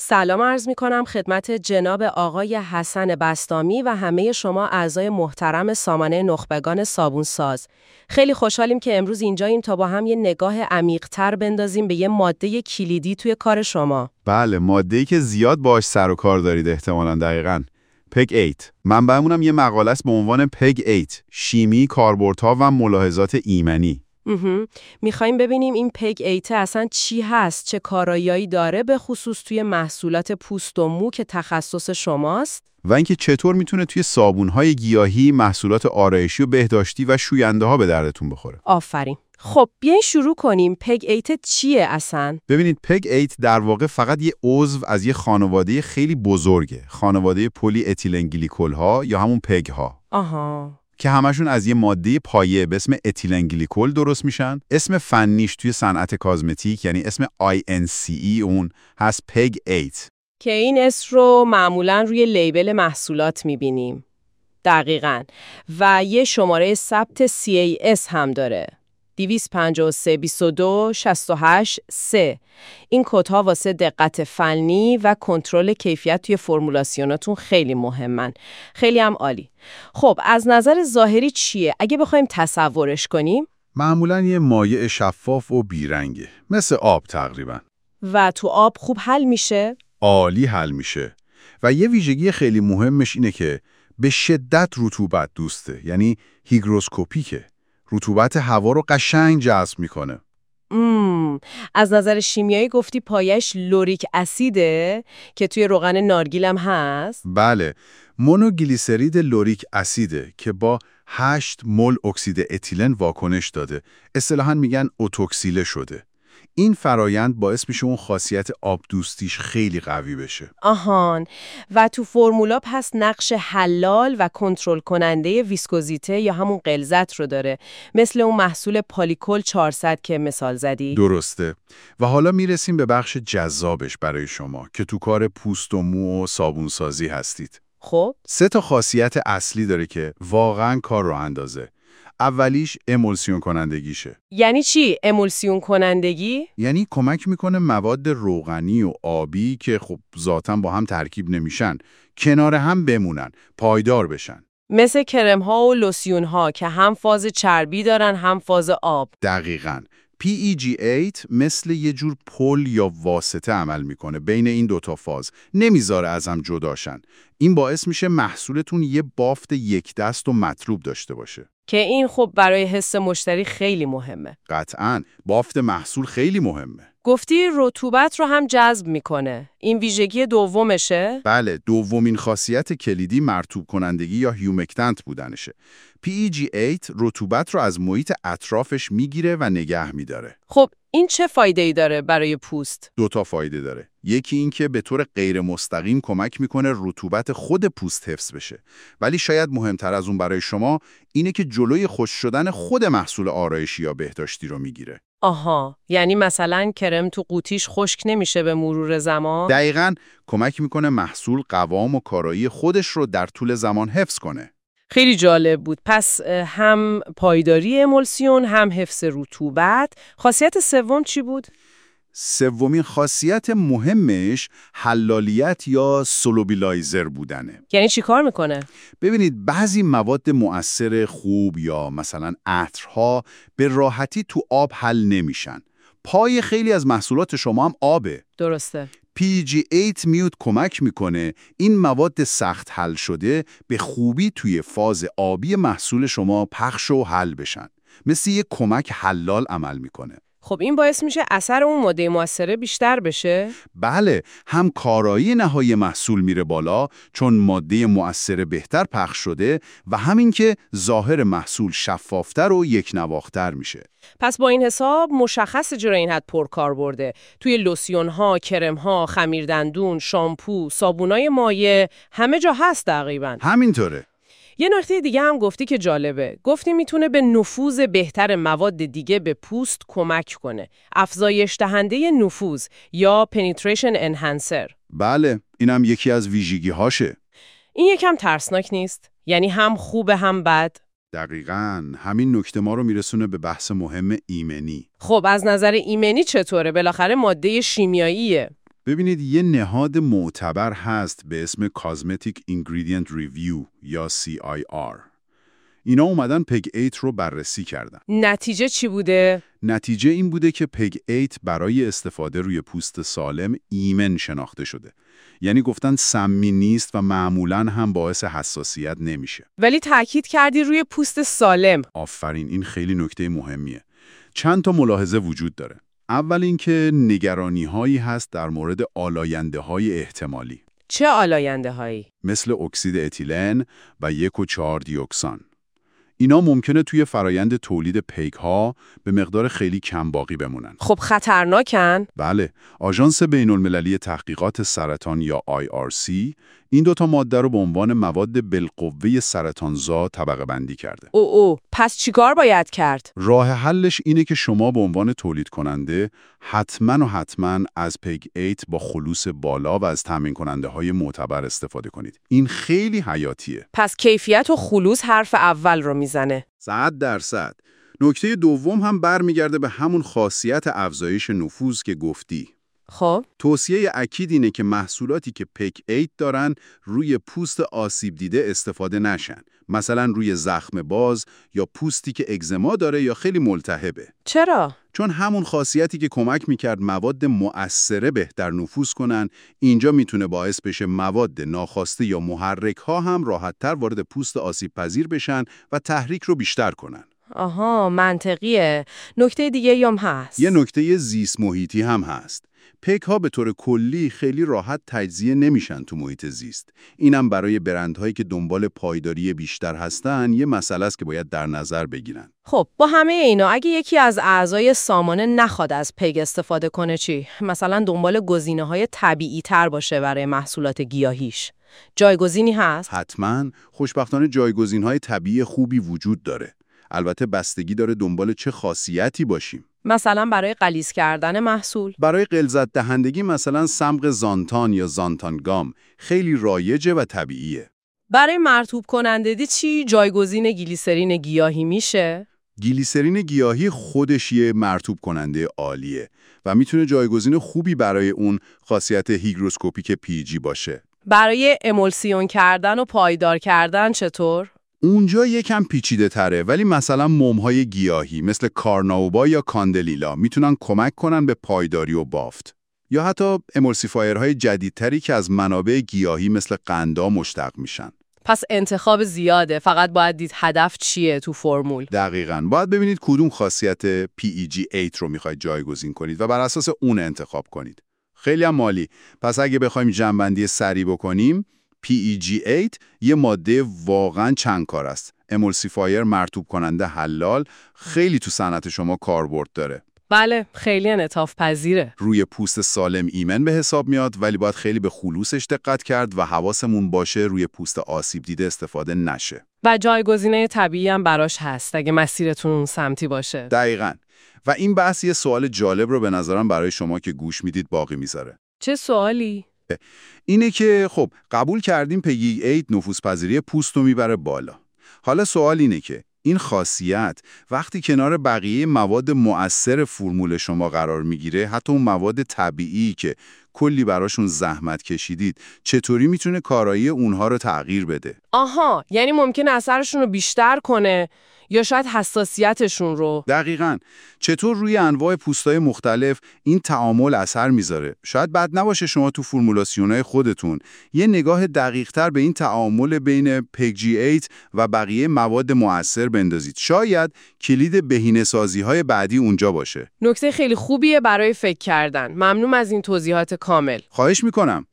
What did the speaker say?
سلام عرض می کنم خدمت جناب آقای حسن بسطامی و همه شما اعضای محترم سامانه نخبگان صابونساز. خیلی خوشحالیم که امروز اینجاییم تا با هم یه نگاه عمیق‌تر بندازیم به یه ماده کلیدی توی کار شما. بله، ماده‌ای که زیاد باهاش سر و کار دارید احتمالاً. دقیقاً. پگ 8. منبعمونم یه مقاله است به عنوان پگ 8، شیمی، کاربردها و ملاحظات ایمنی. میخوایم ببینیم این پگ 8 اصلا چی هست، چه کارایی‌هایی داره، به خصوص توی محصولات پوست و مو که تخصص شماست، و اینکه چطور میتونه توی صابون‌های گیاهی، محصولات آرایشی و بهداشتی و شوینده‌ها به دردتون بخوره. آفرین. خب بیاین شروع کنیم. پگ 8 چیه اصلا؟ ببینید، پگ 8 در واقع فقط یه عضو از یه خانواده خیلی بزرگه، خانواده پلی اتیلن گلیکول‌ها یا همون پگ‌ها. آها. که همشون از یه ماده پایه به اسم اتیلن گلیکول درست میشن. اسم فنیش توی صنعت کازمتیک، یعنی اسم INCE اون هست پگ 8. که این اسم رو معمولاً روی لیبل محصولات میبینیم. دقیقاً. و یه شماره ثبت CAS هم داره. 253 22 68 3. این کدها واسه دقت فنی و کنترل کیفیت توی فرمولاسیوناتون خیلی مهمن. خیلی هم عالی. خب از نظر ظاهری چیه؟ اگه بخوایم تصورش کنیم؟ معمولاً یه مایع شفاف و بیرنگه، مثل آب تقریباً. و تو آب خوب حل میشه؟ عالی حل میشه. و یه ویژگی خیلی مهمش اینه که به شدت رطوبت دوسته، یعنی هیگروسکوپیکه. رطوبت هوا رو قشنگ جذب میکنه. از نظر شیمیایی گفتی پایش لوریک اسیده که توی روغن نارگیل هم هست؟ بله، مونوگلیسرید لوریک اسیده که با 8 مول اکسید اتیلن واکنش داده. اصطلاحاً میگن اتوکسیله شده. این فرایند باعث میشه اون خاصیت آب دوستیش خیلی قوی بشه. آهان. و تو فرمولا پس نقش حلال و کنترل کننده ویسکوزیته یا همون غلظت رو داره، مثل اون محصول پالیکول 400 که مثال زدی؟ درسته. و حالا میرسیم به بخش جذابش برای شما که تو کار پوست و مو و صابونسازی هستید. خب 3 خاصیت اصلی داره که واقعاً کار رو اندازه. اولیش امولسیون کنندگیشه. یعنی چی امولسیون کنندگی؟ یعنی کمک میکنه مواد روغنی و آبی که خب ذاتاً با هم ترکیب نمیشن، کنار هم بمونن، پایدار بشن. مثل کرم ها و لوسیون ها که هم فاز چربی دارن هم فاز آب. دقیقاً. PEG8 مثل یه جور پل یا واسطه عمل میکنه بین این دوتا فاز، نمیذاره از هم جداشن. این باعث میشه محصولتون یه بافت یک دست و مطلوب داشته باشه. که این خب برای حس مشتری خیلی مهمه. قطعاً بافت محصول خیلی مهمه. گفتی رطوبت رو هم جذب میکنه. این ویژگی دومشه؟ بله، دومین خاصیت کلیدی مرطوب کنندگی یا هیومکتنت بودنشه. PEG8 رطوبت رو از محیط اطرافش میگیره و نگه میداره. خب این چه فایده‌ای داره برای پوست؟ 2 فایده داره. یکی این که به طور غیر مستقیم کمک میکنه رطوبت خود پوست حفظ بشه. ولی شاید مهمتر از اون برای شما اینه که جلوی خشک شدن خود محصول آرایشی یا بهداشتی رو میگیره. آها، یعنی مثلا کرم تو قوطیش خشک نمیشه به مرور زمان؟ دقیقاً، کمک میکنه محصول قوام و کارایی خودش رو در طول زمان حفظ کنه. خیلی جالب بود. پس هم پایداری امولسیون هم حفظ رطوبت. خاصیت سوم چی بود؟ سومین خاصیت مهمش حلالیت یا سولوبیلایزر بودنه. یعنی چی کار میکنه؟ ببینید، بعضی مواد مؤثر خوب یا مثلا عطرها به راحتی تو آب حل نمیشن. پای خیلی از محصولات شما هم آبه. درسته. PEG8 میاد کمک میکنه این مواد سخت حل شده به خوبی توی فاز آبی محصول شما پخش و حل بشن. مثل یک کمک حلال عمل میکنه. خب این باعث میشه اثر اون ماده مؤثره بیشتر بشه؟ بله، هم کارایی نهایی محصول میره بالا چون ماده مؤثر بهتر پخش شده و همین که ظاهر محصول شفافتر و یک نواختر میشه. پس با این حساب مشخص چرا این حد پرکار برده. توی لوسیون ها، کرم ها، خمیردندون، شامپو، صابونای مایع همه جا هست تقریباً. همینطوره. یه نکته دیگه هم گفتی که جالبه. گفتی میتونه به نفوذ بهتر مواد دیگه به پوست کمک کنه. افزایش دهنده نفوذ یا penetration enhancer. بله، اینم یکی از ویژگی هاشه. این یکم ترسناک نیست؟ یعنی هم خوبه هم بد؟ دقیقاً، همین نکته ما رو میرسونه به بحث مهم ایمنی. خب از نظر ایمنی چطوره؟ بالاخره ماده شیمیاییه. ببینید یه نهاد معتبر هست به اسم Cosmetic Ingredient Review یا CIR. اینا اومدن پگ 8 رو بررسی کردن. نتیجه چی بوده؟ نتیجه این بوده که پگ 8 برای استفاده روی پوست سالم ایمن شناخته شده. یعنی گفتن سمی نیست و معمولاً هم باعث حساسیت نمیشه. ولی تأکید کردی روی پوست سالم. آفرین، این خیلی نکته مهمیه. چند تا ملاحظه وجود داره. اول اینکه نگرانی‌هایی هست در مورد آلاینده‌های احتمالی. چه آلاینده‌هایی؟ مثل اکسید اتیلن و 1 و 4 دیوکسان. اینا ممکنه توی فرایند تولید پیک‌ها به مقدار خیلی کم باقی بمونن. خب خطرناکن؟ بله، آژانس بین‌المللی تحقیقات سرطان یا IRC این دوتا ماده رو به عنوان مواد بالقوه سرطانزا طبقه بندی کرده. پس چیکار باید کرد؟ راه حلش اینه که شما به عنوان تولید کننده حتما از پگ 8 با خلوص بالا و از تامین کننده های معتبر استفاده کنید. این خیلی حیاتیه. پس کیفیت و خلوص حرف اول رو میزنه. 100%. نکته دوم هم برمیگرده به همون خاصیت افزایش نفوذ که گفتی. خب توصیه اکید اینه که محصولاتی که پگ 8 دارن روی پوست آسیب دیده استفاده نشن. مثلا روی زخم باز یا پوستی که اگزما داره یا خیلی ملتهبه. چرا؟ چون همون خاصیتی که کمک میکرد مواد مؤثره بهتر نفوذ کنن، اینجا میتونه باعث بشه مواد ناخواسته یا محرک ها هم راحت‌تر وارد پوست آسیب پذیر بشن و تحریک رو بیشتر کنن. آها، منطقیه. نکته دیگه هم هست. یه نکته زیست محیطی هم هست. پگ ها به طور کلی خیلی راحت تجزیه نمیشن تو محیط زیست. اینم برای برندهایی که دنبال پایداری بیشتر هستن یه مسئله است که باید در نظر بگیرن. خب با همه اینا اگه یکی از اعضای سامانه نخواد از پگ استفاده کنه چی؟ مثلا دنبال گزینه‌های طبیعی تر باشه برای محصولات گیاهیش. جایگزینی هست؟ حتما. خوشبختانه جایگزین‌های طبیعی خوبی وجود داره. البته بستگی داره دنبال چه خاصیتی باشیم. مثلا برای غلیظ کردن محصول؟ برای غلظت دهندگی مثلا صمغ زانتان یا زانتان گام خیلی رایجه و طبیعیه. برای مرطوب کنندگی چی؟ جایگزین گلیسرین گیاهی میشه؟ گلیسرین گیاهی خودش یه مرطوب کننده عالیه و میتونه جایگزین خوبی برای اون خاصیت هیگروسکوپیک PG باشه. برای امولسیون کردن و پایدار کردن چطور؟ اونجا یکم پیچیده تره، ولی مثلا موم‌های گیاهی مثل کارناوبا یا کاندلیلا میتونن کمک کنن به پایداری و بافت. یا حتی امولسیفایرهای جدیدتری که از منابع گیاهی مثل قندا مشتق میشن. پس انتخاب زیاده، فقط باید دید هدف چیه تو فرمول. دقیقاً. باید ببینید کدوم خاصیت PEG8 رو میخواید جایگزین کنید و بر اساس اون انتخاب کنید. خیلی هم مالی. پس اگه بخوایم جمع‌بندی سریع بکنیم، PEG8 یه ماده واقعاً چند کار است. امولسیفایر مرطوب کننده حلال، خیلی تو صنعت شما کاربرد داره. بله، خیلی انعطاف پذیره. روی پوست سالم ایمن به حساب میاد، ولی باید خیلی به خلوصش دقت کرد و حواسمون باشه روی پوست آسیب دیده استفاده نشه. و جایگزینه طبیعی هم براش هست اگه مسیرتون اون سمتی باشه. دقیقاً. و این بحث یه سوال جالب رو به نظرم برای شما که گوش میدید باقی میذاره. چه سوالی؟ اینه که خب قبول کردیم پگ 8 نفوذپذیری پوست رو میبره بالا. حالا سوال اینه که این خاصیت وقتی کنار بقیه مواد مؤثر فرمول شما قرار میگیره، حتی اون مواد طبیعی که کلی براشون زحمت کشیدید، چطوری میتونه کارایی اونها رو تغییر بده؟ آها، یعنی ممکنه اثرشون رو بیشتر کنه یا شاید حساسیتشون رو. دقیقاً. چطور روی انواع پوستای مختلف این تعامل اثر میذاره؟ شاید بد نباشه شما تو فرمولاسیونای خودتون یه نگاه دقیق‌تر به این تعامل بین پگ 8 و بقیه مواد مؤثر بندازید. شاید کلید بهینه‌سازی‌های بعدی اونجا باشه. نکته خیلی خوبیه برای فکر کردن. ممنون از این توضیحات کامل. خواهش میکنم.